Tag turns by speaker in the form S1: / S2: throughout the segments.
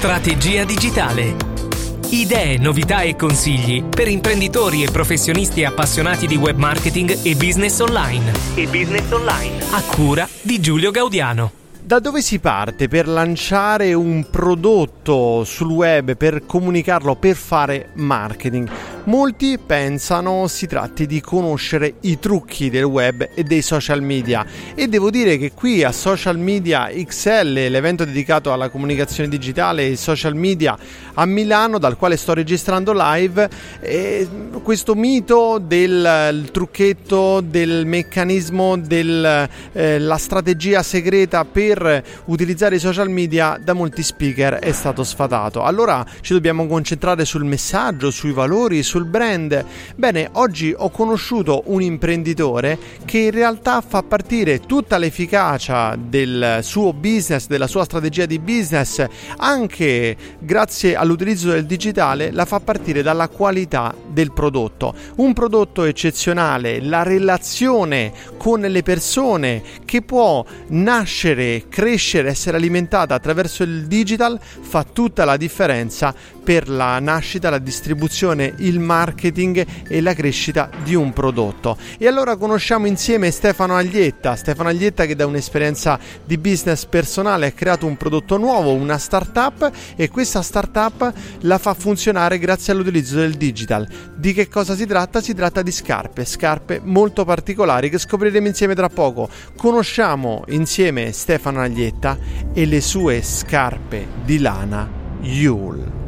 S1: Strategia digitale. Idee, novità e consigli per imprenditori e professionisti appassionati di web marketing e business online. A cura di Giulio Gaudiano.
S2: Da dove si parte per lanciare un prodotto sul web, per comunicarlo, per fare marketing? Molti pensano si tratti di conoscere i trucchi del web e dei social media, e devo dire che qui a Social Media XL, l'evento dedicato alla comunicazione digitale e social media a Milano, dal quale sto registrando live, questo mito del trucchetto, del meccanismo, della strategia segreta per utilizzare i social media da molti speaker è stato sfatato. Allora ci dobbiamo concentrare sul messaggio, sui valori, sul brand. Bene, oggi ho conosciuto un imprenditore che in realtà fa partire tutta l'efficacia del suo business, della sua strategia di business, anche grazie all'utilizzo del digitale, la fa partire dalla qualità del prodotto. Un prodotto eccezionale, la relazione con le persone che può nascere, crescere, essere alimentata attraverso il digital, fa tutta la differenza per la nascita, la distribuzione, il marketing e la crescita di un prodotto. E allora conosciamo insieme Stefano Aglietta che da un'esperienza di business personale ha creato un prodotto nuovo, una startup, e questa startup la fa funzionare grazie all'utilizzo del digital. Di che cosa si tratta? Si tratta di scarpe molto particolari che scopriremo insieme tra poco. Conosciamo insieme Stefano Aglietta e le sue scarpe di lana Yule.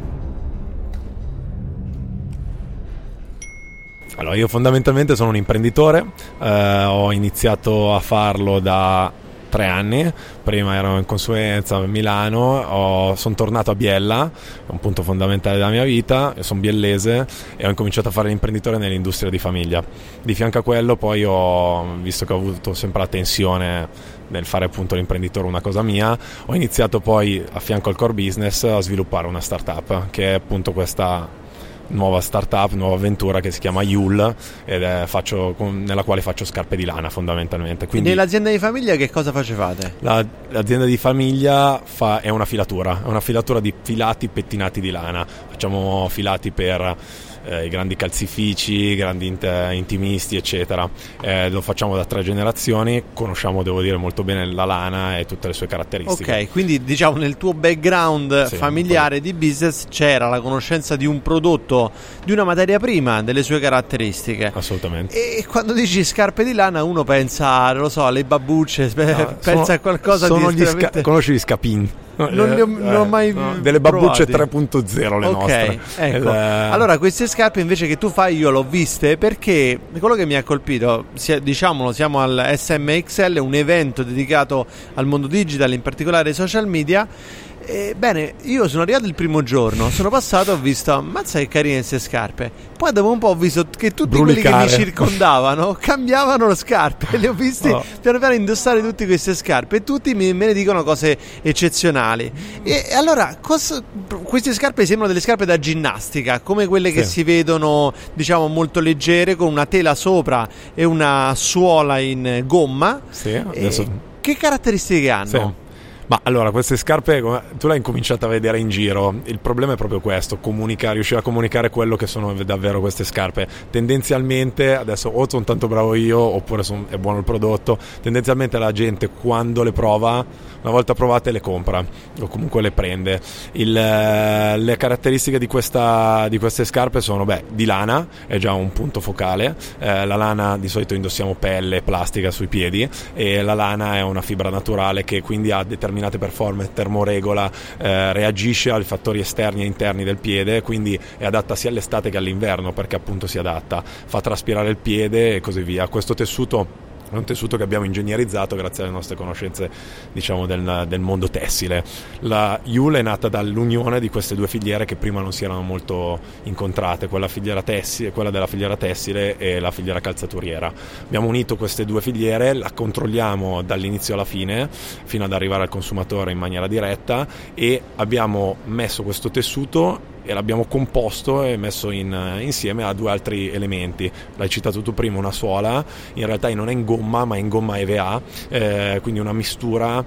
S3: Allora, io fondamentalmente sono un imprenditore, ho iniziato a farlo da 3 anni, prima ero in consulenza a Milano, sono tornato a Biella, è un punto fondamentale della mia vita, sono biellese e ho incominciato a fare l'imprenditore nell'industria di famiglia. Di fianco a quello poi visto che ho avuto sempre la tensione nel fare appunto l'imprenditore una cosa mia, ho iniziato poi a fianco al core business a sviluppare una startup che è appunto questa nuova startup, nuova avventura che si chiama Yule, nella quale faccio scarpe di lana fondamentalmente. Quindi
S2: nell'azienda di famiglia che cosa facevate?
S3: L'azienda di famiglia è una filatura di filati pettinati di lana. Facciamo filati per i grandi calzifici, grandi intimisti eccetera, lo facciamo da 3 generazioni, conosciamo, devo dire, molto bene la lana e tutte le sue caratteristiche.
S2: Ok, quindi diciamo nel tuo background familiare di business c'era la conoscenza di un prodotto, di una materia prima, delle sue caratteristiche.
S3: Assolutamente.
S2: E quando dici scarpe di lana uno pensa, non lo so, alle babbucce, pensa a qualcosa di estremamente...
S3: Conosci gli scapin?
S2: Non li ho mai
S3: delle babbucce
S2: provati.
S3: 3.0 le nostre.
S2: Ecco. Allora queste scarpe invece che tu fai io l'ho viste, perché quello che mi ha colpito, diciamolo, siamo al SMXL, un evento dedicato al mondo digital, in particolare ai social media. Bene, io sono arrivato il primo giorno, sono passato, ho visto, ammazza che carine queste scarpe. Poi dopo un po' ho visto che tutti quelli che mi circondavano cambiavano le scarpe, le ho viste piano piano indossare tutte queste scarpe e tutti me ne dicono cose eccezionali. E allora queste scarpe sembrano delle scarpe da ginnastica, come quelle che si vedono, diciamo, molto leggere, con una tela sopra e una suola in gomma. Che caratteristiche hanno?
S3: Sì. Ma allora, queste scarpe tu l'hai incominciato a vedere in giro, il problema è proprio questo, riuscire a comunicare quello che sono davvero queste scarpe. Tendenzialmente, adesso o sono tanto bravo io oppure è buono il prodotto, tendenzialmente la gente quando le prova, una volta provate le compra o comunque le prende. Le caratteristiche di queste scarpe sono di lana, è già un punto focale. La lana, di solito indossiamo pelle e plastica sui piedi, e la lana è una fibra naturale che quindi ha determinate performance, termoregola, reagisce ai fattori esterni e interni del piede, quindi è adatta sia all'estate che all'inverno, perché appunto si adatta, fa traspirare il piede e così via. Questo tessuto è un tessuto che abbiamo ingegnerizzato grazie alle nostre conoscenze, diciamo, del mondo tessile. La Yule è nata dall'unione di queste 2 filiere che prima non si erano molto incontrate, quella della filiera tessile e la filiera calzaturiera. Abbiamo unito queste 2 filiere, la controlliamo dall'inizio alla fine fino ad arrivare al consumatore in maniera diretta, e abbiamo messo questo tessuto e l'abbiamo composto e messo insieme a 2 altri elementi. L'hai citato tu prima, una suola, in realtà non è in gomma ma è in gomma EVA, quindi una mistura,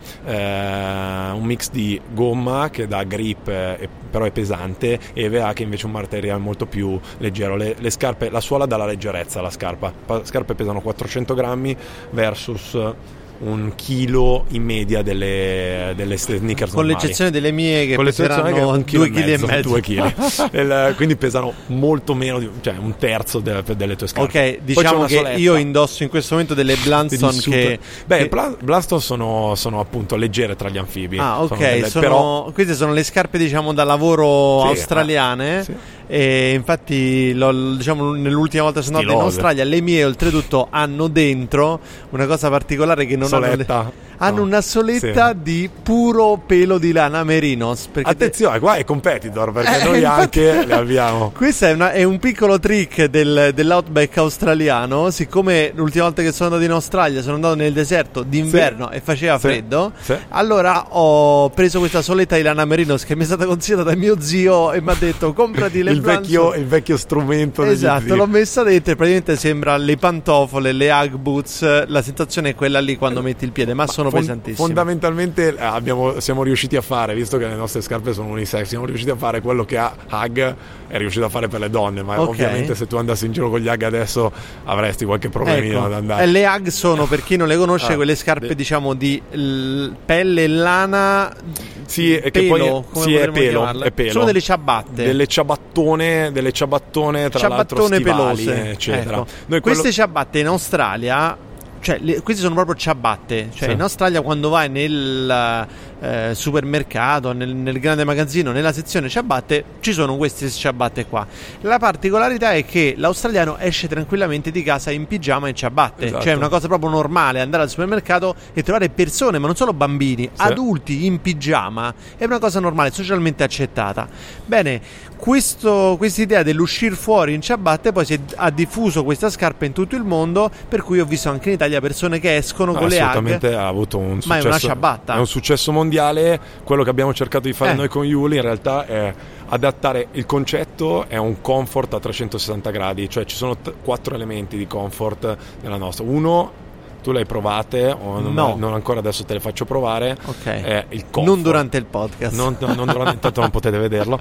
S3: un mix di gomma che dà grip però è pesante, e EVA che invece è un materiale molto più leggero. Le scarpe, la suola dà la leggerezza alla scarpa. Le scarpe pesano 400 grammi versus 1 chilo in media delle sneakers
S2: con
S3: normali.
S2: l'eccezione delle mie che peseranno 2,5 kg
S3: 2 kg. Quindi pesano molto meno cioè un terzo delle tue scarpe.
S2: Ok, diciamo che soletta. Io indosso in questo momento delle Blundstone che
S3: Blundstone sono appunto leggere tra gli anfibi.
S2: Ok, queste sono le scarpe diciamo da lavoro australiane.
S3: Sì.
S2: E infatti diciamo nell'ultima volta sono andato in Australia, le mie oltretutto hanno dentro una cosa particolare che non hanno una soletta di puro pelo di lana merinos.
S3: Attenzione, qua è competitor perché noi anche le abbiamo.
S2: Questo è un piccolo trick dell'outback australiano. Siccome l'ultima volta che sono andato in Australia sono andato nel deserto d'inverno e faceva freddo, allora ho preso questa soletta di lana merinos che mi è stata consigliata da mio zio e mi ha detto comprati le
S3: il vecchio strumento.
S2: Esatto, l'ho messa dentro e praticamente sembra le pantofole, le Ugg boots. La sensazione è quella lì quando metti il piede, ma sono pesantissime.
S3: Fondamentalmente siamo riusciti a fare, visto che le nostre scarpe sono unisex, siamo riusciti a fare quello che Ugg è riuscito a fare per le donne, ma ovviamente se tu andassi in giro con gli Ugg adesso avresti qualche problemino ad andare.
S2: Le Ugg sono, per chi non le conosce, quelle scarpe diciamo di pelle e lana.
S3: Sì,
S2: pelo,
S3: che poi è pelo.
S2: Sono delle ciabatte.
S3: Delle ciabattone tra l'altro stivali,
S2: pelose,
S3: eccetera.
S2: Ecco. Queste ciabatte in Australia, cioè queste sono proprio ciabatte, cioè in Australia quando vai nel supermercato, nel grande magazzino, nella sezione ciabatte ci sono queste ciabatte qua. La particolarità è che l'australiano esce tranquillamente di casa in pigiama e ciabatte, cioè è una cosa proprio normale andare al supermercato e trovare persone, ma non solo bambini, adulti in pigiama, è una cosa normale, socialmente accettata. Bene, questa idea dell'uscire fuori in ciabatte poi ha diffuso questa scarpa in tutto il mondo, per cui ho visto anche in Italia persone che escono con le Ugg.
S3: Assolutamente ha avuto un successo,
S2: ma è una ciabatta,
S3: è un successo mondiale. Quello che abbiamo cercato di fare noi con Yuli in realtà è adattare il concetto, è un comfort a 360 gradi, cioè ci sono 4 elementi di comfort nella nostra. Uno, tu le hai provate o non ancora, adesso te le faccio provare.
S2: Ok.
S3: Il comfort.
S2: Non durante il podcast.
S3: Non durante, intanto non potete vederlo.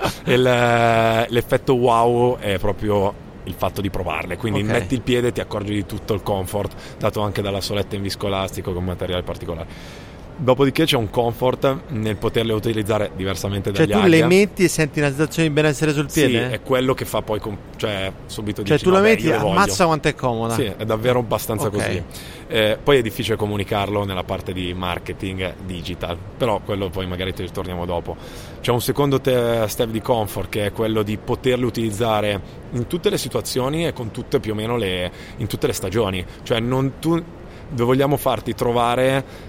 S3: L'effetto wow è proprio il fatto di provarle, quindi metti il piede e ti accorgi di tutto il comfort dato anche dalla soletta in viscoelastico con materiale particolare. Dopodiché c'è un comfort nel poterle utilizzare diversamente dagli
S2: Cioè tu le metti e senti una sensazione di benessere sul piede?
S3: Sì, è quello che fa poi subito
S2: cioè
S3: dici,
S2: tu la metti e
S3: ammazza
S2: voglio. Quanto è comoda.
S3: Sì, è davvero abbastanza così. Poi è difficile comunicarlo nella parte di marketing digital, però quello poi magari ti ritorniamo dopo. C'è un secondo step di comfort che è quello di poterle utilizzare in tutte le situazioni e con tutte più o meno in tutte le stagioni. Cioè vogliamo farti trovare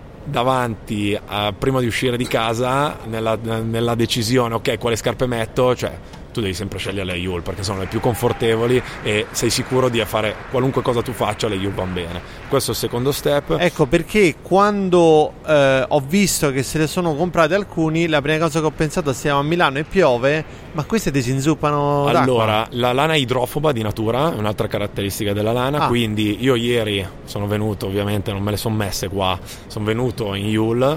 S3: davanti prima di uscire di casa nella decisione, ok, quale scarpe metto, cioè tu devi sempre scegliere le Yule perché sono le più confortevoli e sei sicuro di fare qualunque cosa tu faccia, le Yule vanno bene. Questo è il secondo step.
S2: Ecco perché quando ho visto che se ne sono comprati alcuni, la prima cosa che ho pensato, stiamo a Milano e piove, ma queste disinzuppano d'acqua.
S3: Allora, la lana è idrofoba di natura, è un'altra caratteristica della lana, quindi io ieri sono venuto, ovviamente non me le sono messe qua, sono venuto in Yule,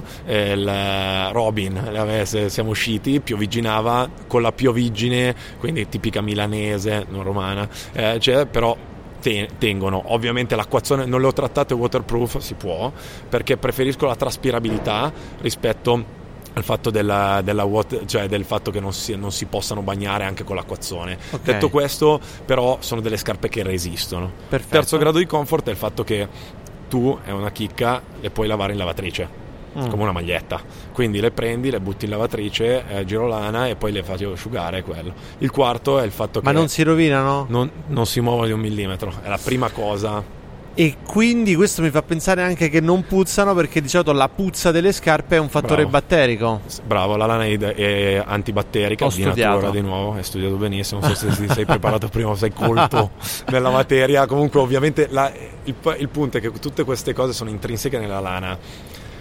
S3: Robin, siamo usciti, piovigginava con la pioviggine, quindi tipica milanese, non romana, però tengono. Ovviamente l'acquazzone non le ho trattate waterproof, si può, perché preferisco la traspirabilità rispetto al fatto cioè del fatto che non si possano bagnare anche con l'acquazzone. Detto questo, però sono delle scarpe che resistono.
S2: Perfetto.
S3: Terzo grado di comfort è il fatto che tu, è una chicca, le puoi lavare in lavatrice come una maglietta, quindi le prendi, le butti in lavatrice, girolana, e poi le fai asciugare. Quello. Il quarto è il fatto che
S2: non si rovinano?
S3: Non si muovono di 1 millimetro, è la prima cosa.
S2: E quindi questo mi fa pensare anche che non puzzano, perché di solito la puzza delle scarpe è un fattore batterico.
S3: Bravo, la lana è antibatterica, di natura, di nuovo, hai studiato benissimo, non so se ti sei preparato prima, sei colto nella materia. Comunque ovviamente il punto è che tutte queste cose sono intrinseche nella lana,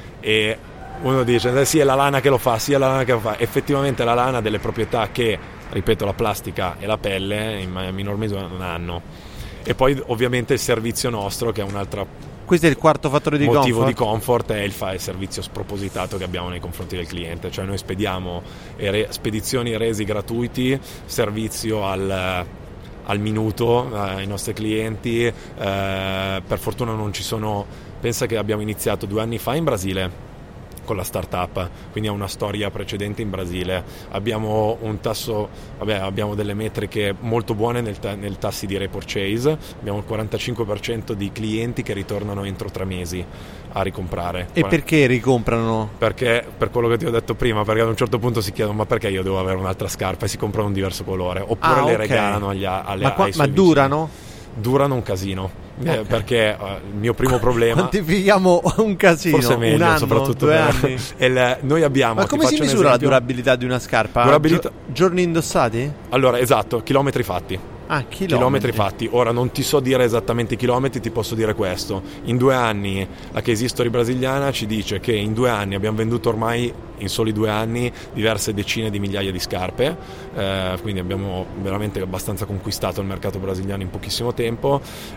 S3: e uno dice sì, è la lana che lo fa, effettivamente la lana ha delle proprietà che ripeto, la plastica e la pelle in minor misura un anno. E poi ovviamente il servizio nostro, che è un'altra
S2: questo è il quarto fattore di
S3: motivo
S2: comfort.
S3: di comfort, è il servizio spropositato che abbiamo nei confronti del cliente. Cioè noi spediamo spedizioni e resi gratuiti, servizio al minuto ai nostri clienti. Per fortuna non ci sono, pensa che abbiamo iniziato 2 anni fa in Brasile con la startup, quindi ha una storia precedente in Brasile. Abbiamo un tasso, abbiamo delle metriche molto buone nel tassi di repurchase, abbiamo il 45% di clienti che ritornano entro 3 mesi a ricomprare.
S2: E perché ricomprano?
S3: Perché, per quello che ti ho detto prima, perché ad un certo punto si chiedono: ma perché io devo avere un'altra scarpa, e si comprano un diverso colore, oppure le regalano ai suoi
S2: ma durano?
S3: Durano un casino. Perché il mio primo problema,
S2: quantifichiamo un casino,
S3: forse meglio,
S2: un anno,
S3: soprattutto
S2: 2 anni.
S3: Noi abbiamo,
S2: ma come si misura la durabilità di una scarpa? Giorni indossati?
S3: Allora, esatto, chilometri fatti. Chilometri fatti. Ora non ti so dire esattamente i chilometri, ti posso dire questo: in 2 anni la case history brasiliana ci dice che in 2 anni abbiamo venduto ormai, in soli 2 anni, diverse decine di migliaia di scarpe, quindi abbiamo veramente abbastanza conquistato il mercato brasiliano in pochissimo tempo.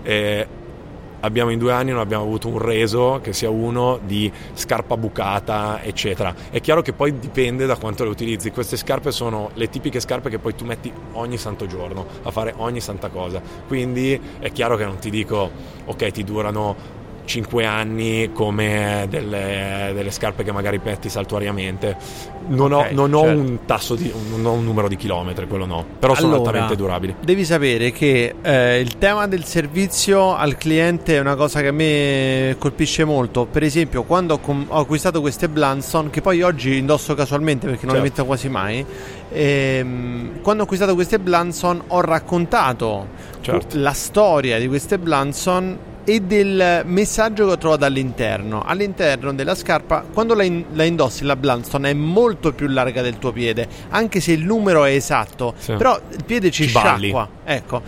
S3: Abbiamo in 2 anni non abbiamo avuto un reso che sia uno di scarpa bucata, eccetera. È chiaro che poi dipende da quanto le utilizzi. Queste scarpe sono le tipiche scarpe che poi tu metti ogni santo giorno a fare ogni santa cosa, quindi è chiaro che non ti dico ok, ti durano 5 anni come delle scarpe che magari metti saltuariamente. Non ho un tasso non ho un numero di chilometri, quello no, però sono altamente durabili.
S2: Devi sapere che il tema del servizio al cliente è una cosa che a me colpisce molto. Per esempio, quando ho acquistato queste Blundstone, che poi oggi indosso casualmente perché non le metto quasi mai, quando ho acquistato queste Blundstone ho raccontato la storia di queste Blundstone e del messaggio che ho trovato all'interno della scarpa. Quando la indossi, la Blundstone è molto più larga del tuo piede, anche se il numero è esatto, però il piede ci sciacqua, ecco.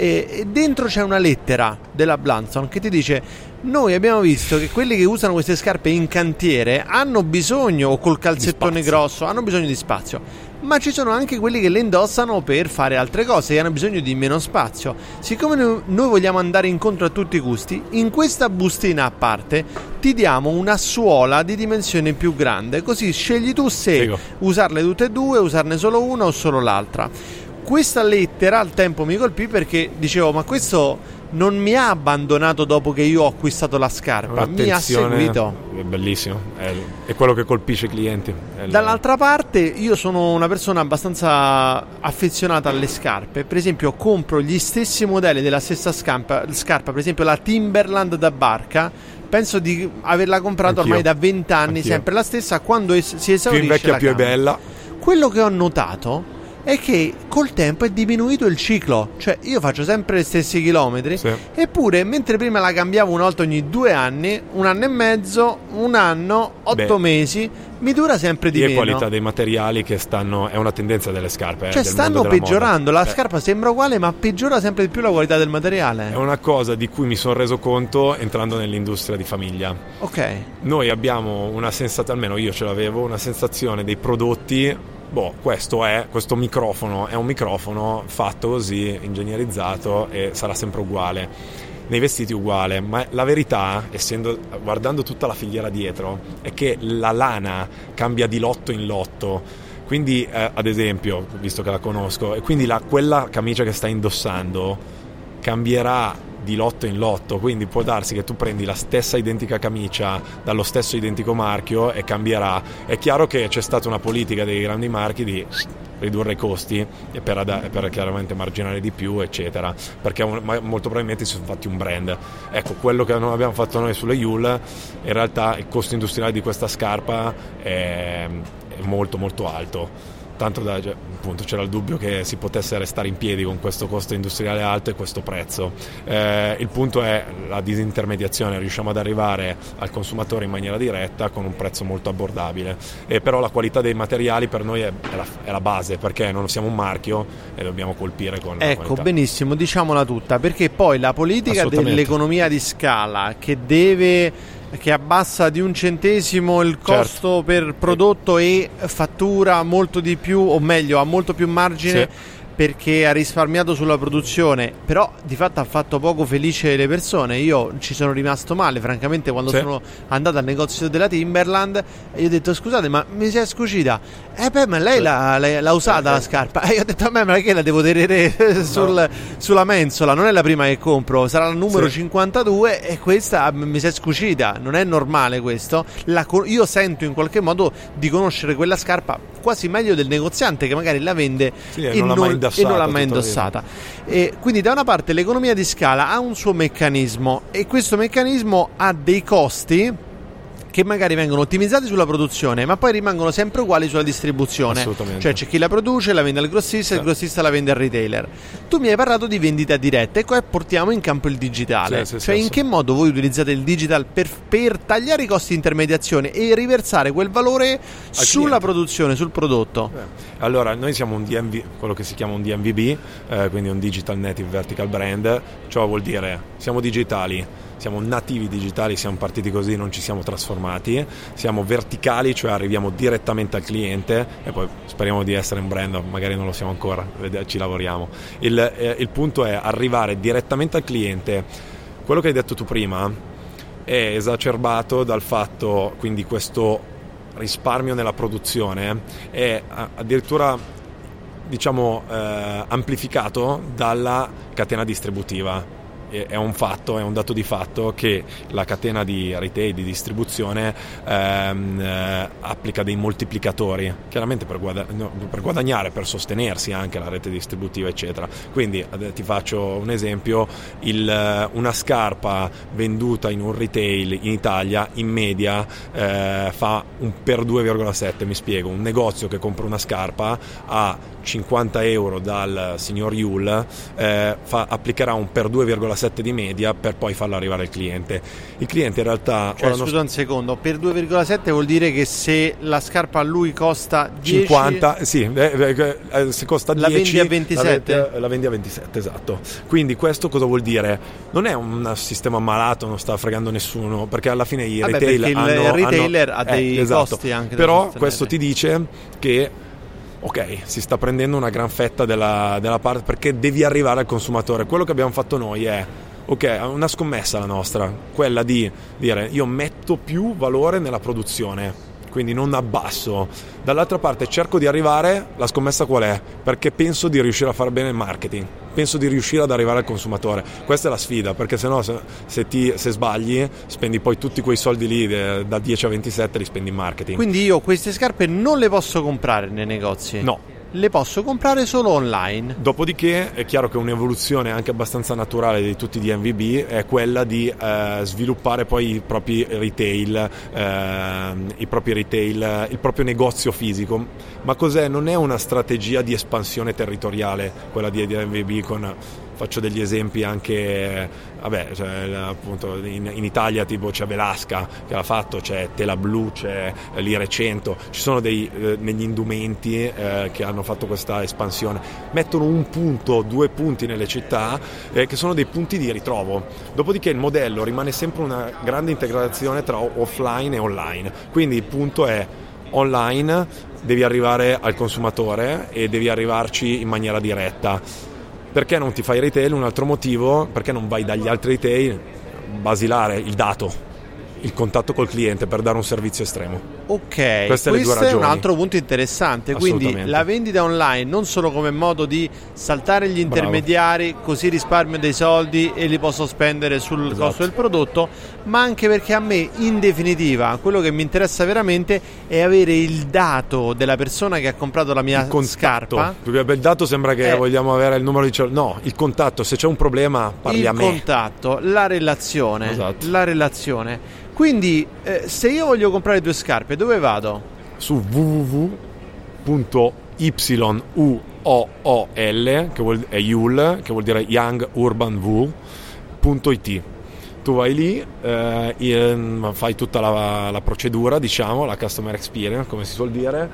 S2: E dentro c'è una lettera della Blundstone che ti dice: noi abbiamo visto che quelli che usano queste scarpe in cantiere hanno bisogno, o col calzettone grosso, hanno bisogno di spazio, ma ci sono anche quelli che le indossano per fare altre cose, che hanno bisogno di meno spazio. Siccome noi vogliamo andare incontro a tutti i gusti, in questa bustina a parte ti diamo una suola di dimensione più grande, così scegli tu se usarle tutte e due, usarne solo una o solo l'altra. Questa lettera al tempo mi colpì, perché dicevo: ma questo non mi ha abbandonato dopo che io ho acquistato la scarpa, mi ha seguito.
S3: È bellissimo, è quello che colpisce i clienti.
S2: Dall'altra parte, io sono una persona abbastanza affezionata alle scarpe. Per esempio, compro gli stessi modelli della stessa scarpa, per esempio la Timberland da barca. Penso di averla comprata ormai da 20 anni, sempre la stessa. Quando si esaurisce,
S3: più invecchia più è bella.
S2: Quello che ho notato è che col tempo è diminuito il ciclo. Cioè, io faccio sempre gli stessi chilometri, eppure mentre prima la cambiavo una volta ogni 2 anni, 1 anno e mezzo, 1 anno, 8 mesi, mi dura sempre di meno.
S3: E qualità dei materiali che è una tendenza delle scarpe,
S2: cioè stanno peggiorando. La scarpa sembra uguale, ma peggiora sempre di più la qualità del materiale.
S3: È una cosa di cui mi sono reso conto entrando nell'industria di famiglia. Noi abbiamo una sensazione, almeno io ce l'avevo, una sensazione dei prodotti: questo microfono è un microfono fatto così, ingegnerizzato, e sarà sempre uguale. Nei vestiti uguale, ma la verità, guardando tutta la filiera dietro, è che la lana cambia di lotto in lotto. Quindi ad esempio, visto che la conosco, e quindi quella camicia che stai indossando cambierà di lotto in lotto, quindi può darsi che tu prendi la stessa identica camicia dallo stesso identico marchio e cambierà. È chiaro che c'è stata una politica dei grandi marchi di ridurre i costi e per chiaramente marginare di più, eccetera, perché molto probabilmente si sono fatti un brand. Ecco, quello che non abbiamo fatto noi sulle Yule, in realtà il costo industriale di questa scarpa è molto molto alto, tanto da appunto c'era il dubbio che si potesse restare in piedi con questo costo industriale alto e questo prezzo. Il punto è la disintermediazione, riusciamo ad arrivare al consumatore in maniera diretta con un prezzo molto abbordabile, e però la qualità dei materiali per noi è la base, perché non siamo un marchio e dobbiamo colpire con la qualità.
S2: Benissimo, diciamola tutta, perché poi la politica dell'economia di scala, che deve che abbassa di 1 centesimo il costo per prodotto e fattura molto di più, o meglio ha molto più margine, perché ha risparmiato sulla produzione, però di fatto ha fatto poco felice le persone. Io ci sono rimasto male francamente quando sono andato al negozio della Timberland e io ho detto: scusate, ma mi si è scucita? Ma lei l'ha usata la scarpa? E io ho detto: a me ma che la devo tenere sulla mensola, non è la prima che compro, sarà la numero 52 e questa mi si è scucita. Non è normale questo. Io sento in qualche modo di conoscere quella scarpa quasi meglio del negoziante che magari la vende e non l'ha mai indossata. E quindi da una parte l'economia di scala ha un suo meccanismo e questo meccanismo ha dei costi che magari vengono ottimizzati sulla produzione ma poi rimangono sempre uguali sulla distribuzione. Cioè c'è chi la produce, la vende al grossista, il grossista la vende al retailer. Tu mi hai parlato di vendita diretta e qua portiamo in campo il digitale. In che modo voi utilizzate il digital per tagliare i costi di intermediazione e riversare quel valore sulla produzione, sul prodotto?
S3: Allora, noi siamo un DNV, quello che si chiama un DNVB, quindi un Digital Native Vertical Brand. Ciò vuol dire siamo digitali, siamo nativi digitali, siamo partiti così, non ci siamo trasformati, siamo verticali, cioè arriviamo direttamente al cliente e poi speriamo di essere un brand, magari non lo siamo ancora, ci lavoriamo. Il punto è arrivare direttamente al cliente. Quello che hai detto tu prima è esacerbato dal fatto, quindi questo risparmio nella produzione è addirittura amplificato dalla catena distributiva. È un fatto, è un dato di fatto che la catena di retail, di distribuzione applica dei moltiplicatori, chiaramente per guadagnare, per sostenersi anche la rete distributiva eccetera. Quindi ti faccio un esempio: una scarpa venduta in un retail in Italia in media fa un per 2,7. Mi spiego: un negozio che compra una scarpa a 50 euro dal signor Yule applicherà un per 2,7 di media per poi farlo arrivare al cliente. Il cliente in realtà
S2: scusa un secondo, per 2,7 vuol dire che se la scarpa a lui costa 10,
S3: 50, se costa 10
S2: la vendi a 27?
S3: La vendi a 27, esatto. Quindi questo cosa vuol dire? Non è un sistema malato, non sta fregando nessuno, perché alla fine i retailer
S2: il retailer ha dei costi anche.
S3: Però questo ti dice che si sta prendendo una gran fetta della parte, perché devi arrivare al consumatore. Quello che abbiamo fatto noi è una scommessa la nostra, quella di dire: io metto più valore nella produzione, quindi non abbasso. Dall'altra parte cerco di arrivare, la scommessa qual è? Perché penso di riuscire a fare bene il marketing, penso di riuscire ad arrivare al consumatore. Questa è la sfida, perché sennò se sbagli spendi poi tutti quei soldi lì da 10 a 27 li spendi in marketing.
S2: Quindi io queste scarpe non le posso comprare nei negozi?
S3: No,
S2: le posso comprare solo online.
S3: Dopodiché è chiaro che un'evoluzione anche abbastanza naturale di tutti i DNVB è quella di sviluppare poi i propri retail, il proprio negozio fisico. Ma cos'è? Non è una strategia di espansione territoriale quella di DNVB. Faccio degli esempi anche, appunto in Italia tipo c'è Velasca che l'ha fatto, c'è Tela Blu, c'è Lire 100, ci sono negli indumenti che hanno fatto questa espansione, mettono 1 punto, 2 punti nelle città che sono dei punti di ritrovo. Dopodiché il modello rimane sempre una grande integrazione tra offline e online, quindi il punto è: online devi arrivare al consumatore e devi arrivarci in maniera diretta. Perché non ti fai retail? Un altro motivo: perché non vai dagli altri retail? Basilare, il dato, il contatto col cliente per dare un servizio estremo.
S2: Questo è un altro punto interessante. Quindi la vendita online non solo come modo di saltare gli intermediari, così risparmio dei soldi e li posso spendere sul costo del prodotto, ma anche perché a me in definitiva quello che mi interessa veramente è avere il dato della persona che ha comprato la mia scarpa.
S3: Perché il dato sembra che vogliamo avere il numero di no, il contatto, se c'è un problema parli a me.
S2: Il contatto, la relazione. La relazione. Quindi se io voglio comprare 2 scarpe, dove vado?
S3: Su www.yool, che vuol dire Young Urban Wool.it. tu vai lì, fai tutta la procedura, diciamo, la customer experience, come si suol dire,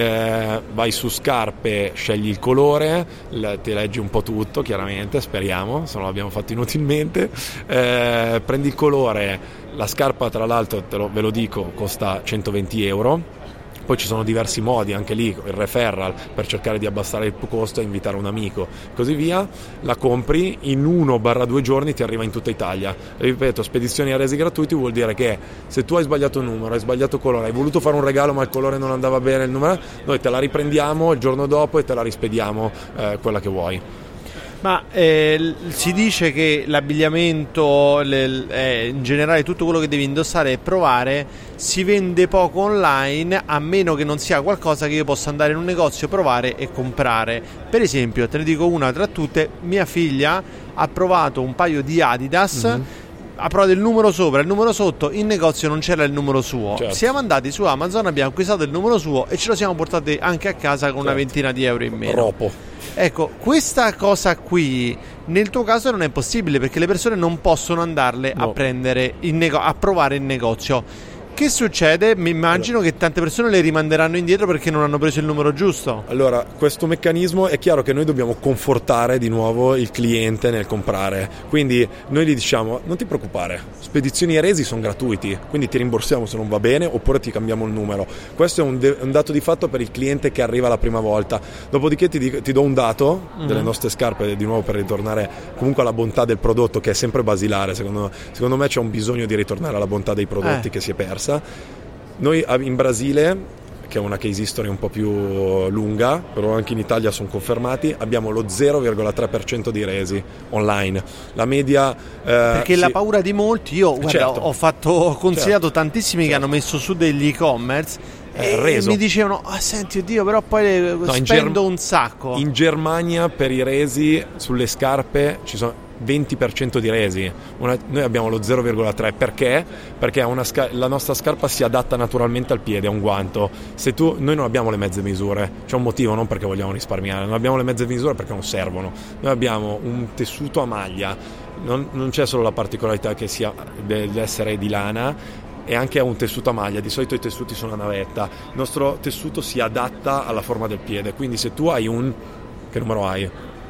S3: vai su scarpe, scegli il colore, ti leggi un po' tutto, chiaramente, speriamo, se non l'abbiamo fatto inutilmente, prendi il colore, la scarpa tra l'altro, ve lo dico, costa 120 euro. Poi ci sono diversi modi, anche lì il referral per cercare di abbassare il costo e invitare un amico, così via. La compri, in 1-2 giorni ti arriva in tutta Italia. Ripeto, spedizioni a resi gratuiti vuol dire che se tu hai sbagliato il numero, hai sbagliato il colore, hai voluto fare un regalo ma il colore non andava bene, il numero, noi te la riprendiamo il giorno dopo e te la rispediamo quella che vuoi.
S2: Ma si dice che l'abbigliamento, in generale tutto quello che devi indossare e provare, si vende poco online, a meno che non sia qualcosa che io possa andare in un negozio, provare e comprare. Per esempio, te ne dico una tra tutte, mia figlia ha provato un paio di Adidas, ha provato il numero sopra, il numero sotto, in negozio non c'era il numero suo.
S3: Certo.
S2: Siamo andati su Amazon, abbiamo acquistato il numero suo e ce lo siamo portati anche a casa con una ventina di euro in meno.
S3: Troppo.
S2: Ecco, questa cosa qui nel tuo caso non è possibile, perché le persone non possono andarle a prendere a provare in negozio. Che succede? Mi immagino che tante persone le rimanderanno indietro perché non hanno preso il numero giusto.
S3: Allora, questo meccanismo è chiaro che noi dobbiamo confortare di nuovo il cliente nel comprare. Quindi noi gli diciamo: non ti preoccupare, spedizioni e resi sono gratuiti, quindi ti rimborsiamo se non va bene oppure ti cambiamo il numero. Questo è un dato di fatto per il cliente che arriva la prima volta. Dopodiché ti do un dato delle nostre scarpe, di nuovo, per ritornare comunque alla bontà del prodotto, che è sempre basilare. Secondo me c'è un bisogno di ritornare alla bontà dei prodotti che si è persa. Noi in Brasile, che è una case history un po' più lunga, però anche in Italia sono confermati, abbiamo lo 0,3% di resi online. La media
S2: perché la paura di molti, io ho consigliato tantissimi che hanno messo su degli e-commerce e mi dicevano: senti, oddio, però poi spendo un sacco.
S3: In Germania per i resi sulle scarpe ci sono 20% di resi. Noi abbiamo lo 0,3 perché la nostra scarpa si adatta naturalmente al piede, a un guanto. Noi non abbiamo le mezze misure, c'è un motivo, non perché vogliamo risparmiare, non abbiamo le mezze misure perché non servono. Noi abbiamo un tessuto a maglia, non c'è solo la particolarità che sia dell'essere di lana, e anche a un tessuto a maglia. Di solito i tessuti sono a navetta, il nostro tessuto si adatta alla forma del piede, quindi se tu hai che numero hai?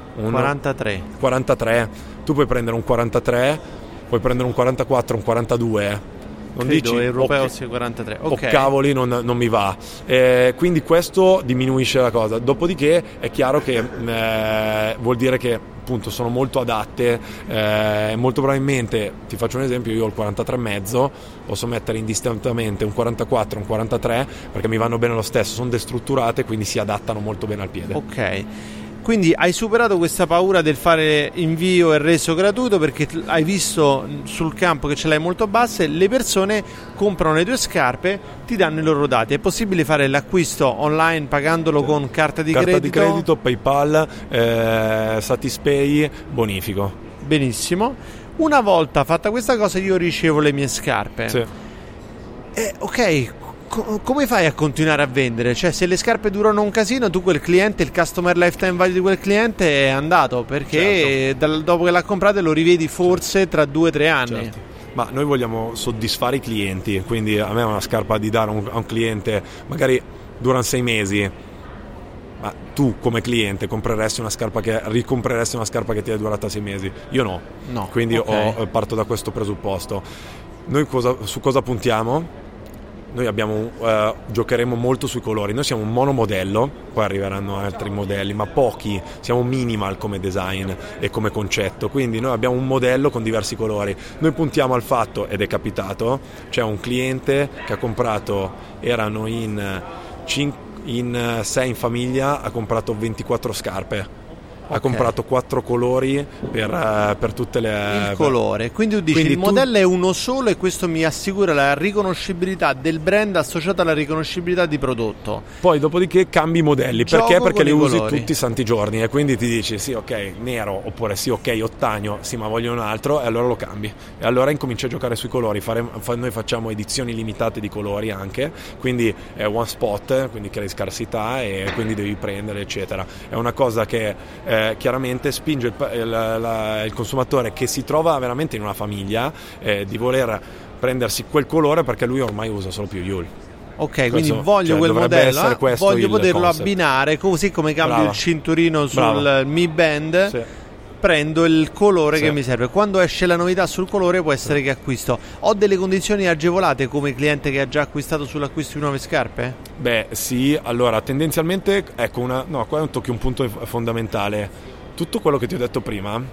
S3: 43. Tu puoi prendere un 43, puoi prendere un 44, un 42. Non
S2: credo
S3: dici
S2: europeo sia 43. Ok.
S3: Cavoli, non mi va. Quindi questo diminuisce la cosa. Dopodiché è chiaro che vuol dire che appunto sono molto adatte. Molto probabilmente, ti faccio un esempio, io ho il 43,5, posso mettere indistintamente un 44, un 43, perché mi vanno bene lo stesso, sono destrutturate, quindi si adattano molto bene al piede.
S2: Ok. Quindi hai superato questa paura del fare invio e reso gratuito, perché hai visto sul campo che ce l'hai molto basse, le persone comprano le tue scarpe, ti danno i loro dati. È possibile fare l'acquisto online pagandolo con carta di credito,
S3: PayPal, Satispay, bonifico.
S2: Benissimo. Una volta fatta questa cosa io ricevo le mie scarpe.
S3: Sì.
S2: Ok. Come fai a continuare a vendere? Cioè, se le scarpe durano un casino, tu quel cliente, il customer lifetime value di quel cliente è andato, perché dopo che l'ha comprato lo rivedi forse tra 2-3 anni.
S3: Certo. Ma noi vogliamo soddisfare i clienti, quindi a me una scarpa di dare a un cliente magari durano 6 mesi, ma tu come cliente ricompreresti una scarpa che ti è durata 6 mesi? Io no. Quindi parto da questo presupposto. Noi su cosa puntiamo? Noi giocheremo molto sui colori. Noi siamo un monomodello, poi arriveranno altri modelli, ma pochi. Siamo minimal come design e come concetto, quindi noi abbiamo un modello con diversi colori. Noi puntiamo al fatto, ed è capitato, c'è un cliente che ha comprato, erano in 6 in famiglia, ha comprato 24 scarpe. Ha comprato 4 colori per tutte le...
S2: Il colore. Quindi tu dici il modello è uno solo e questo mi assicura la riconoscibilità del brand associata alla riconoscibilità di prodotto.
S3: Poi dopodiché cambi i modelli. Perché li usi tutti i santi giorni, e quindi ti dici sì, ok, nero, oppure sì, ok, ottagno, sì, ma voglio un altro, e allora lo cambi. E allora incominci a giocare sui colori. Noi facciamo edizioni limitate di colori anche, quindi è one spot, quindi crei scarsità e quindi devi prendere, eccetera. È una cosa che chiaramente spinge il consumatore che si trova veramente in una famiglia di voler prendersi quel colore perché lui ormai usa solo più Huel.
S2: Ok, quindi voglio quel modello, voglio poterlo
S3: concept.
S2: Abbinare, così come cambio il cinturino sul Mi Band.
S3: Sì.
S2: Prendo il colore che mi serve. Quando esce la novità sul colore può essere che acquisto. Ho delle condizioni agevolate come cliente che ha già acquistato sull'acquisto di nuove scarpe?
S3: Beh sì, allora tendenzialmente ecco qua tocchi un punto fondamentale. Tutto quello che ti ho detto prima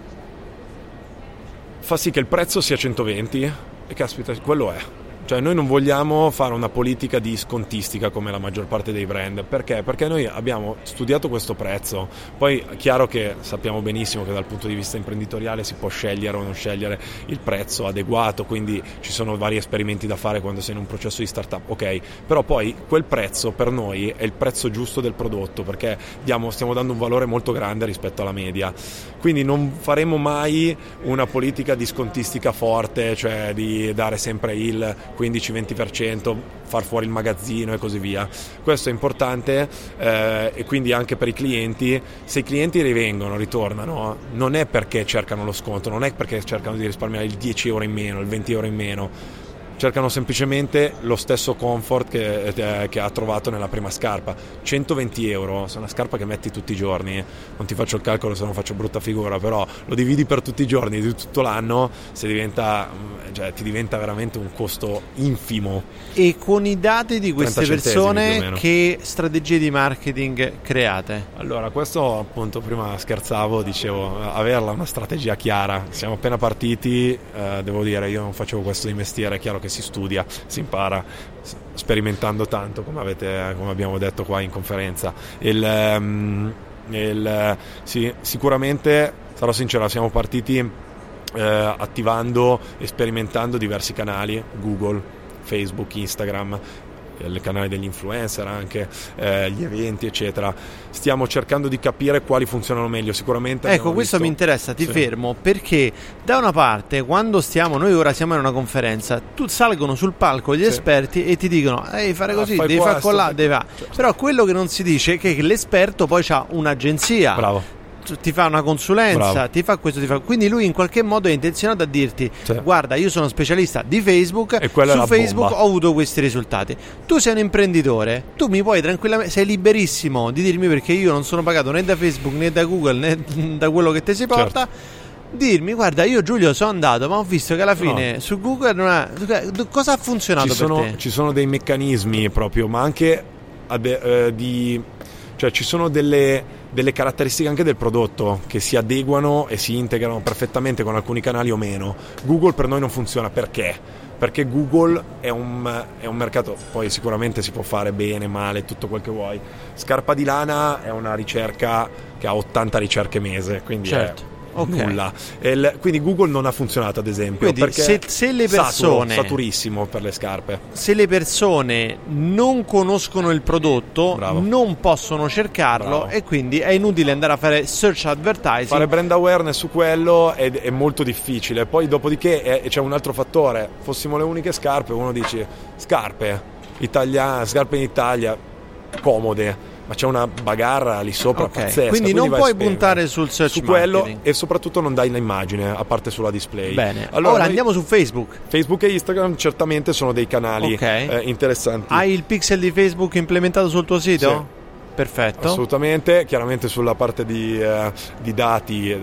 S3: fa sì che il prezzo sia 120 e caspita, quello è. Cioè noi non vogliamo fare una politica di scontistica come la maggior parte dei brand. Perché? Perché noi abbiamo studiato questo prezzo. Poi è chiaro che sappiamo benissimo che dal punto di vista imprenditoriale si può scegliere o non scegliere il prezzo adeguato, quindi ci sono vari esperimenti da fare quando sei in un processo di startup, ok, però poi quel prezzo per noi è il prezzo giusto del prodotto, perché stiamo dando un valore molto grande rispetto alla media, quindi non faremo mai una politica di scontistica forte, cioè di dare sempre il 15-20%, far fuori il magazzino e così via. Questo è importante e quindi anche per i clienti. Se i clienti ritornano, non è perché cercano lo sconto, non è perché cercano di risparmiare il 10 euro in meno, il 20 euro in meno, cercano semplicemente lo stesso comfort che ha trovato nella prima scarpa. 120 euro, se è una scarpa che metti tutti i giorni, non ti faccio il calcolo se non faccio brutta figura, però lo dividi per tutti i giorni di tutto l'anno, ti diventa veramente un costo infimo.
S2: E con i dati di queste persone, che strategie di marketing create?
S3: Allora, questo appunto, prima scherzavo, dicevo, averla una strategia chiara. Siamo appena partiti, devo dire, io non facevo questo di mestiere, è chiaro che si studia, si impara sperimentando tanto, come abbiamo detto qua in conferenza. Sicuramente, sarò sincero, siamo partiti attivando e sperimentando diversi canali, Google, Facebook, Instagram, il canale degli influencer, anche gli eventi eccetera. Stiamo cercando di capire quali funzionano meglio. Sicuramente
S2: questo mi interessa, ti fermo, perché da una parte quando noi ora siamo in una conferenza, salgono sul palco gli esperti e ti dicono devi fare così, devi fare colà, devi fare. Certo. Però quello che non si dice è che l'esperto poi ha un'agenzia.
S3: Bravo.
S2: Ti fa una consulenza, bravo, ti fa questo, quindi lui in qualche modo è intenzionato a dirti guarda, io sono specialista di Facebook e su Facebook ho avuto questi risultati. Tu sei un imprenditore, tu mi puoi tranquillamente, sei liberissimo di dirmi, perché io non sono pagato né da Facebook né da Google né da quello che ti si porta, dirmi guarda, io Giulio sono andato ma ho visto che alla fine su Google cosa ha funzionato per te?
S3: Ci sono dei meccanismi proprio, ma anche ci sono delle caratteristiche anche del prodotto che si adeguano e si integrano perfettamente con alcuni canali o meno. Google per noi non funziona, perché Google è un mercato, poi sicuramente si può fare bene, male, tutto quel che vuoi. Scarpa di lana è una ricerca che ha 80 ricerche mese, quindi nulla. Quindi Google non ha funzionato, ad esempio,
S2: quindi
S3: perché
S2: se le persone
S3: saturissimo per le scarpe.
S2: Se le persone non conoscono il prodotto, non possono cercarlo, e quindi è inutile andare a fare search advertising.
S3: Fare brand awareness su quello è molto difficile. Poi dopodiché c'è un altro fattore: fossimo le uniche scarpe, uno dice scarpe in Italia comode, ma c'è una bagarra lì sopra pazzesca,
S2: quindi non puoi puntare sul search
S3: su quello, e soprattutto non dai l'immagine a parte sulla display.
S2: Bene, allora andiamo su Facebook
S3: e Instagram. Certamente sono dei canali interessanti.
S2: Hai il pixel di Facebook implementato sul tuo sito?
S3: Sì.
S2: Perfetto.
S3: Assolutamente. Chiaramente sulla parte di dati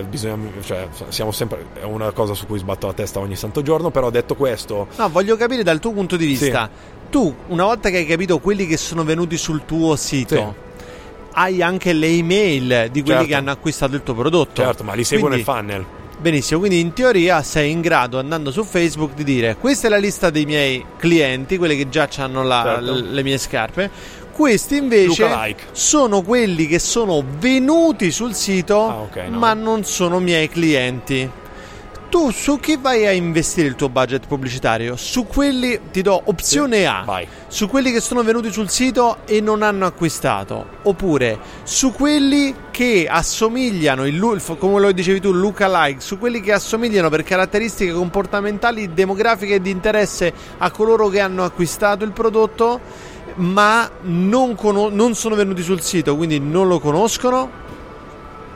S3: siamo sempre, è una cosa su cui sbatto la testa ogni santo giorno. Però detto questo,
S2: voglio capire dal tuo punto di vista. Tu, una volta che hai capito quelli che sono venuti sul tuo sito, hai anche le email di quelli che hanno acquistato il tuo prodotto.
S3: Certo, ma li seguo nel funnel.
S2: Benissimo, quindi in teoria sei in grado, andando su Facebook, di dire: questa è la lista dei miei clienti, quelli che già hanno le mie scarpe. Questi invece sono quelli che sono venuti sul sito, ma non sono miei clienti. Tu su chi vai a investire il tuo budget pubblicitario? Su quelli, ti do opzione A, su quelli che sono venuti sul sito e non hanno acquistato, oppure su quelli che assomigliano, come lo dicevi tu, lookalike, su quelli che assomigliano per caratteristiche comportamentali, demografiche e di interesse a coloro che hanno acquistato il prodotto, ma non sono venuti sul sito, quindi non lo conoscono.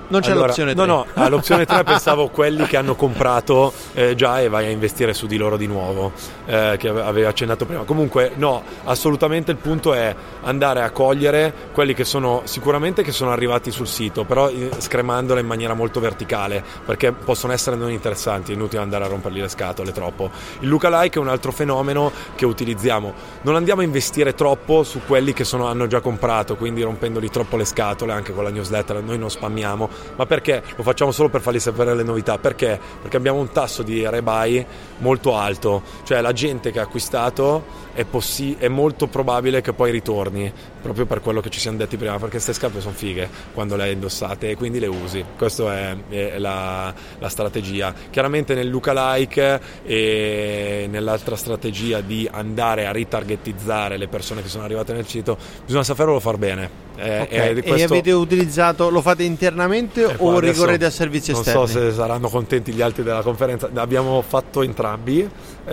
S2: Non c'è l'opzione 3.
S3: No, all'opzione 3 pensavo quelli che hanno comprato già e vai a investire su di loro di nuovo, che avevo accennato prima. Comunque no, assolutamente il punto è andare a cogliere quelli che sono sicuramente che sono arrivati sul sito, però scremandole in maniera molto verticale, perché possono essere non interessanti, è inutile andare a rompergli le scatole troppo. Il lookalike è un altro fenomeno che utilizziamo. Non andiamo a investire troppo su quelli che hanno già comprato, quindi rompendoli troppo le scatole. Anche con la newsletter noi non spammiamo, ma perché lo facciamo solo per fargli sapere le novità. Perché abbiamo un tasso di rebuy molto alto, cioè la gente che ha acquistato è molto probabile che poi ritorni, proprio per quello che ci siamo detti prima, perché queste scarpe sono fighe quando le hai indossate e quindi le usi. Questa è la strategia. Chiaramente nel lookalike e nell'altra strategia di andare a ritargetizzare le persone che sono arrivate nel sito, bisogna saperlo far bene.
S2: E avete utilizzato, lo fate internamente o ricorrete a servizi esterni?
S3: Non so se saranno contenti gli altri della conferenza. Abbiamo fatto entrambi.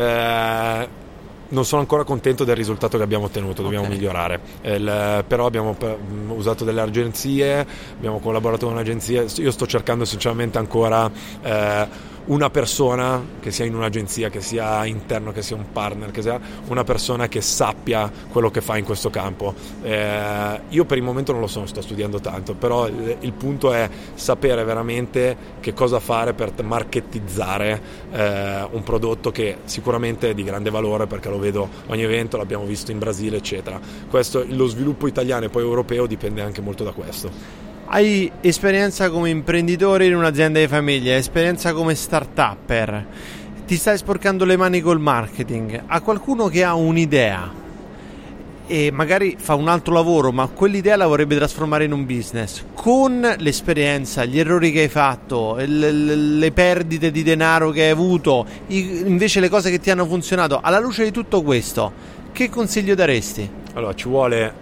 S3: Non sono ancora contento del risultato che abbiamo ottenuto, dobbiamo migliorare. Però abbiamo usato delle agenzie, abbiamo collaborato con un'agenzia. Io sto cercando sinceramente ancora una persona che sia in un'agenzia, che sia interno, che sia un partner, che sia una persona che sappia quello che fa in questo campo. Io per il momento non lo so, sto studiando tanto, però il punto è sapere veramente che cosa fare per marketizzare un prodotto che sicuramente è di grande valore, perché lo vedo ogni evento, l'abbiamo visto in Brasile eccetera. Lo sviluppo italiano e poi europeo dipende anche molto da questo.
S2: Hai esperienza come imprenditore in un'azienda di famiglia, esperienza come start-upper, ti stai sporcando le mani col marketing. A qualcuno che ha un'idea e magari fa un altro lavoro, ma quell'idea la vorrebbe trasformare in un business, con l'esperienza, gli errori che hai fatto, le perdite di denaro che hai avuto, invece le cose che ti hanno funzionato, alla luce di tutto questo, che consiglio daresti?
S3: Allora, ci vuole...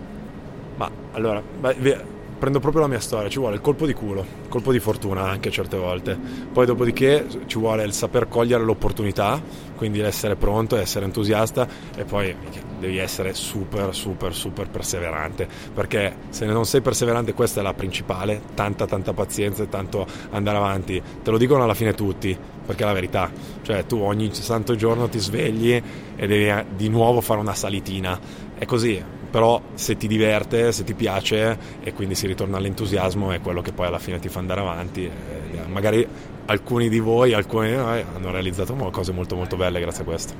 S3: prendo proprio la mia storia, ci vuole il colpo di culo, il colpo di fortuna anche certe volte, poi dopodiché ci vuole il saper cogliere l'opportunità, quindi essere pronto, essere entusiasta, e poi devi essere super perseverante, perché se non sei perseverante, questa è la principale, tanta pazienza e tanto andare avanti. Te lo dicono alla fine tutti, perché è la verità, cioè tu ogni santo giorno ti svegli e devi di nuovo fare una salitina, è così. Però se ti diverte, se ti piace, e quindi si ritorna all'entusiasmo, è quello che poi alla fine ti fa andare avanti. Magari alcuni di voi hanno realizzato cose molto belle grazie a questo.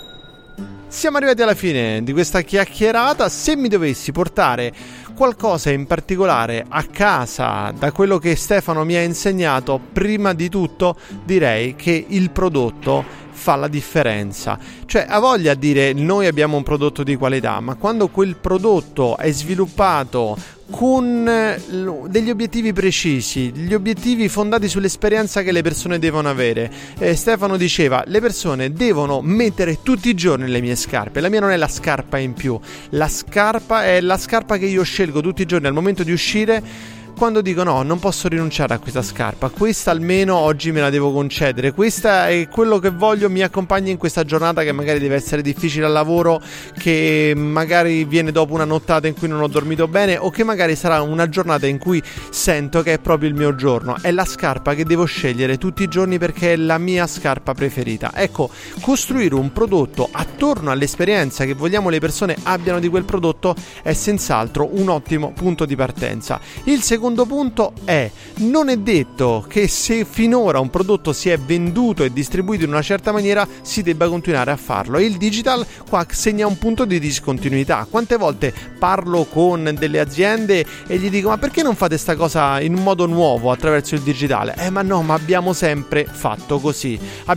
S2: Siamo arrivati alla fine di questa chiacchierata. Se mi dovessi portare qualcosa in particolare a casa da quello che Stefano mi ha insegnato, prima di tutto direi che il prodotto fa la differenza. Cioè, ha voglia a dire noi abbiamo un prodotto di qualità, ma quando quel prodotto è sviluppato con degli obiettivi precisi, gli obiettivi fondati sull'esperienza che le persone devono avere. Stefano diceva: le persone devono mettere tutti i giorni le mie scarpe. La mia non è la scarpa in più, la scarpa è la scarpa che io scelgo tutti i giorni al momento di uscire, quando dico no, non posso rinunciare a questa scarpa, questa almeno oggi me la devo concedere, questa è quello che voglio, mi accompagna in questa giornata che magari deve essere difficile al lavoro, che magari viene dopo una nottata in cui non ho dormito bene, o che magari sarà una giornata in cui sento che è proprio il mio giorno. È la scarpa che devo scegliere tutti i giorni perché è la mia scarpa preferita. Ecco, costruire un prodotto attorno all'esperienza che vogliamo le persone abbiano di quel prodotto è senz'altro un ottimo punto di partenza. Il secondo punto è: non è detto che se finora un prodotto si è venduto e distribuito in una certa maniera si debba continuare a farlo, e il digital qua segna un punto di discontinuità. Quante volte parlo con delle aziende e gli dico: ma perché non fate sta cosa in un modo nuovo attraverso il digitale? Ma abbiamo sempre fatto così,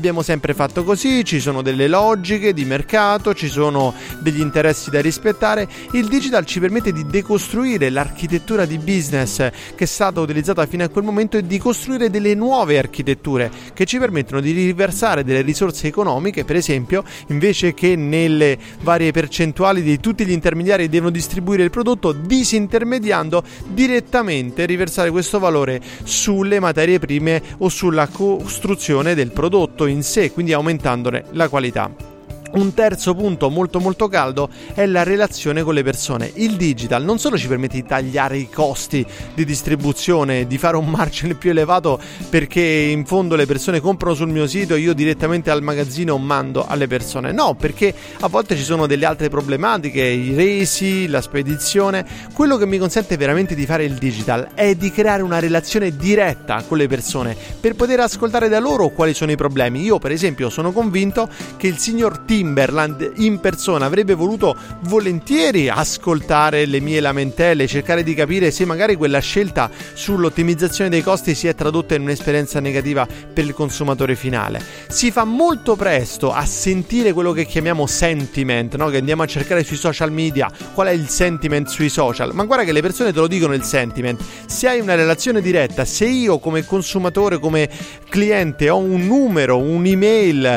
S2: ci sono delle logiche di mercato, ci sono degli interessi da rispettare. Il digital ci permette di decostruire l'architettura di business che è stata utilizzata fino a quel momento e di costruire delle nuove architetture che ci permettono di riversare delle risorse economiche, per esempio, invece che nelle varie percentuali di tutti gli intermediari che devono distribuire il prodotto, disintermediando direttamente, riversare questo valore sulle materie prime o sulla costruzione del prodotto in sé, quindi aumentandone la qualità. Un terzo punto molto molto caldo è la relazione con le persone. Il digital non solo ci permette di tagliare i costi di distribuzione, di fare un margine più elevato perché in fondo le persone comprano sul mio sito e io direttamente al magazzino mando alle persone, no, perché a volte ci sono delle altre problematiche, i resi, la spedizione. Quello che mi consente veramente di fare il digital è di creare una relazione diretta con le persone per poter ascoltare da loro quali sono i problemi. Io per esempio sono convinto che il signor Timberland in persona avrebbe voluto volentieri ascoltare le mie lamentele, cercare di capire se magari quella scelta sull'ottimizzazione dei costi si è tradotta in un'esperienza negativa per il consumatore finale. Si fa molto presto a sentire quello che chiamiamo sentiment, no? Che andiamo a cercare sui social media, qual è il sentiment sui social, ma guarda che le persone te lo dicono il sentiment. Se hai una relazione diretta, se io come consumatore, come cliente ho un numero, un'email,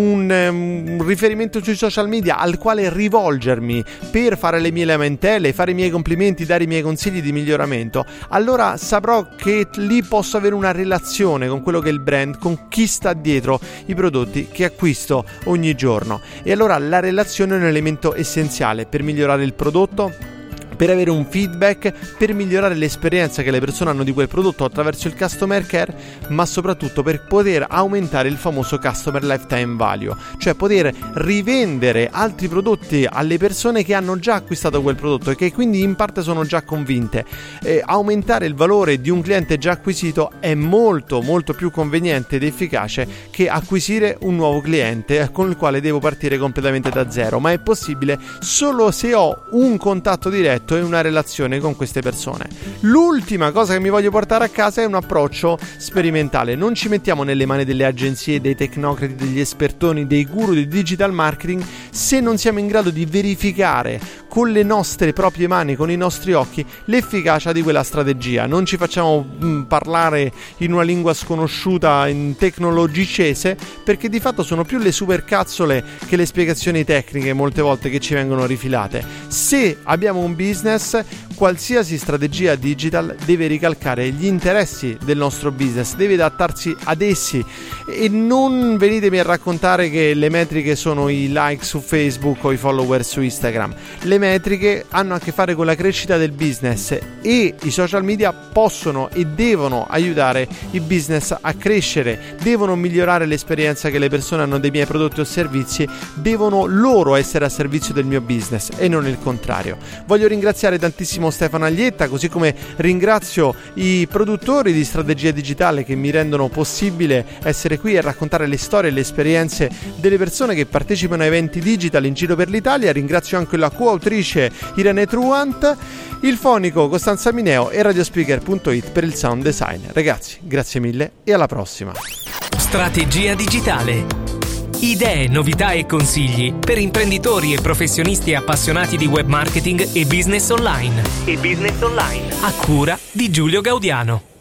S2: un riferimento sui social media al quale rivolgermi per fare le mie lamentele, fare i miei complimenti, dare i miei consigli di miglioramento, allora saprò che lì posso avere una relazione con quello che è il brand, con chi sta dietro i prodotti che acquisto ogni giorno. E allora la relazione è un elemento essenziale per migliorare il prodotto, per avere un feedback, per migliorare l'esperienza che le persone hanno di quel prodotto attraverso il customer care, ma soprattutto per poter aumentare il famoso customer lifetime value, cioè poter rivendere altri prodotti alle persone che hanno già acquistato quel prodotto e che quindi in parte sono già convinte. Aumentare il valore di un cliente già acquisito è molto molto più conveniente ed efficace che acquisire un nuovo cliente con il quale devo partire completamente da zero, ma è possibile solo se ho un contatto diretto e una relazione con queste persone. L'ultima cosa che mi voglio portare a casa è un approccio sperimentale. Non ci mettiamo nelle mani delle agenzie, dei tecnocrati, degli espertoni, dei guru di digital marketing se non siamo in grado di verificare con le nostre proprie mani, con i nostri occhi, l'efficacia di quella strategia. Non ci facciamo parlare in una lingua sconosciuta, in tecnologicese, perché di fatto sono più le supercazzole che le spiegazioni tecniche molte volte che ci vengono rifilate. Se abbiamo un business, qualsiasi strategia digital deve ricalcare gli interessi del nostro business, deve adattarsi ad essi, e non venitemi a raccontare che le metriche sono i like su Facebook o i follower su Instagram. Le metriche hanno a che fare con la crescita del business e i social media possono e devono aiutare i business a crescere, devono migliorare l'esperienza che le persone hanno dei miei prodotti o servizi, devono loro essere a servizio del mio business e non il contrario. Voglio ringraziare tantissimo Stefano Aglietta, così come ringrazio i produttori di Strategia Digitale che mi rendono possibile essere qui a raccontare le storie e le esperienze delle persone che partecipano a eventi digital in giro per l'Italia. Ringrazio anche la coautrice Irene Truant, il fonico Costanza Mineo e Radiospeaker.it per il sound design. Ragazzi, grazie mille e alla prossima.
S1: Strategia Digitale. Idee, novità e consigli per imprenditori e professionisti appassionati di web marketing e business online. A cura di Giulio Gaudiano.